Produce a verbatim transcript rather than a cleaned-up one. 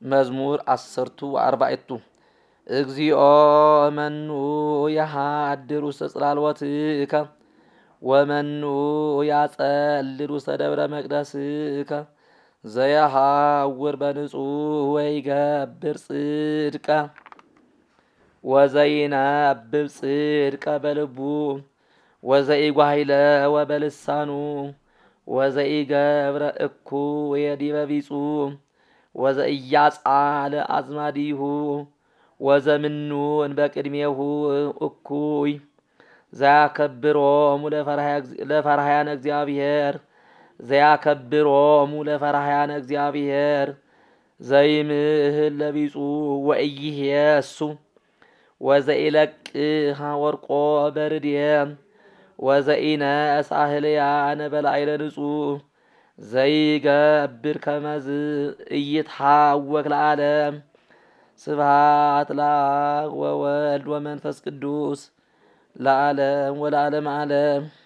መዝሙር አሰርቱ አርባዕቱ እግዚኦ መኑ ያሃድር ውስተ ጽላልወትከ ወመኑ ያጸልል ውስተ ደብረ መቅደስከ ዘየሐውር በንጹሕ ወይገብር ጽድቀ ወዘይነብብ ጽድቀ በልቡ ወዘኢጓሂለ ወበልሳኑ ወዘኢገብረ እኩየ ዲበ ቢጹ ወዘኢያጻለ አዝማዲሁ ወዘምኑን በቅድሜሁ እኩይ ዘያከብሮሙ ለፈርሃያነ እግዚአብሔር ዘያከብሮሙ ለፈርሃያነ እግዚአብሔር ዘይምህል ለቢጹ ወኢይሄሱ ወዘኢለቅህ ወርቆ በርድየ ወዘኢነሣ ህልያነ በላዕለ ንጹሕ ዘይገብር ከመዝ ኢይትሐወክ ለዓለም ስብሐት ለአብ ወወልድ ወመንፈስ ቅዱስ ለዓለም ወለዓለመ ዓለም።